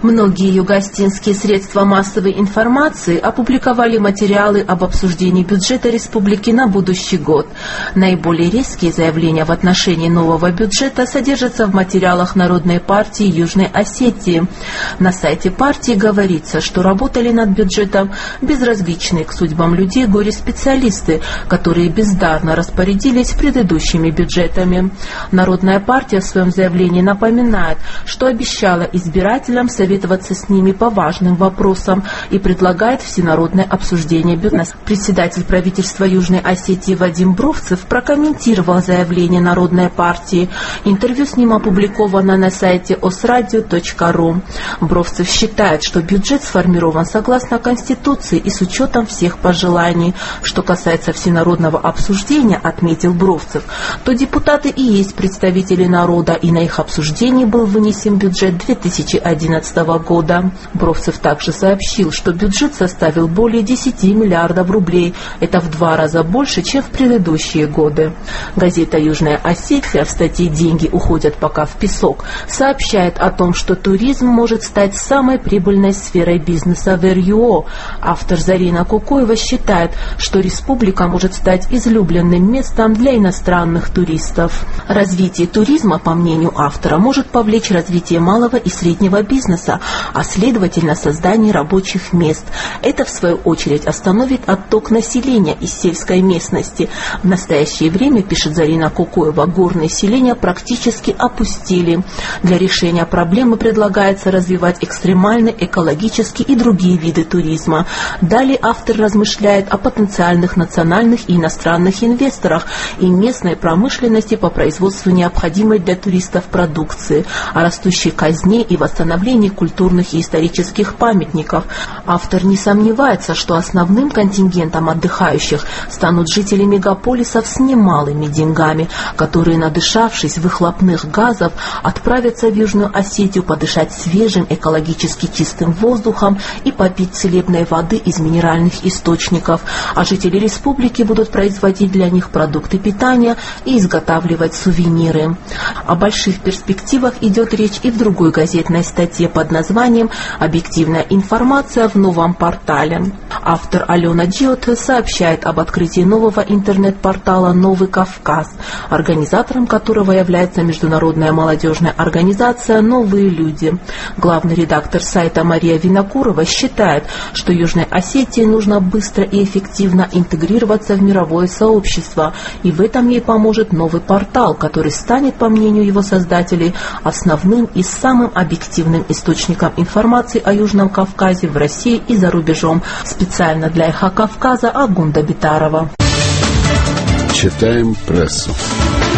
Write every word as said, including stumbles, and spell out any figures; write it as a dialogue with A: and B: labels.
A: Многие югоостинские средства массовой информации опубликовали материалы об обсуждении бюджета республики на будущий год. Наиболее резкие заявления в отношении нового бюджета содержатся в материалах Народной партии Южной Осетии. На сайте партии говорится, что работали над бюджетом безразличные к судьбам людей горе-специалисты, которые бездарно распорядились предыдущими бюджетами. Народная партия в своем заявлении напоминает, что обещала избирателям советоваться с ними по важным вопросам и предлагает всенародное обсуждение бюджета. Председатель правительства Южной Осетии Вадим Бровцев прокомментировал заявление Народной партии. Интервью с ним опубликовано на сайте осрадио точка ру. Бровцев считает, что бюджет сформирован согласно Конституции и с учетом всех пожеланий. Что касается всенародного обсуждения, отметил Бровцев, то депутаты и есть представители народа, и на их обсуждении был вынесен бюджет две тысячи одиннадцатого года. Бровцев также сообщил, что бюджет составил более десяти миллиардов рублей. Это в два раза больше, чем в предыдущие годы. Газета «Южная Осетия» в статье «Деньги уходят пока в песок» сообщает о том, что туризм может стать самой прибыльной сферой бизнеса в эр ю о. Автор Зарина Кукоева считает, что республика может стать излюбленным местом для иностранных туристов. Развитие туризма, по мнению автора, может повлечь развитие малого и среднего бизнеса, а следовательно создание рабочих мест. Это, в свою очередь, остановит отток населения из сельской местности. В настоящее время, пишет Зарина Кукоева, горные селения практически опустили. Для решения проблемы предлагается развивать экстремальный, экологический и другие виды туризма. Далее автор размышляет о потенциальных национальных и иностранных инвесторах и местной промышленности по производству необходимой для туристов продукции, о растущей казне и восстановлении культурных и исторических памятников. Автор не сомневается, что основным контингентом отдыхающих станут жители мегаполисов с немалыми деньгами, которые, надышавшись выхлопных газов, отправятся в Южную Осетию подышать свежим, экологически чистым воздухом и попить целебной воды из минеральных источников, а жители республики будут производить для них продукты питания и изготавливать сувениры. О больших перспективах идет речь и в другой газетной статье под названием «Объективная информация в новом портале». Автор Алена Джиоте сообщает об открытии нового интернет-портала «Новый Кавказ», организатором которого является международная молодежная организация «Новые люди». Главный редактор сайта Мария Винокурова считает, что Южной Осетии нужно быстро и эффективно интегрироваться в мировое сообщество, и в этом ей поможет новый портал, который станет, по мнению его создателей, основным и самым объективным источником информации о Южном Кавказе в России и за рубежом. Специально для «Эхо Кавказа» Агунда Битарова.
B: Читаем прессу.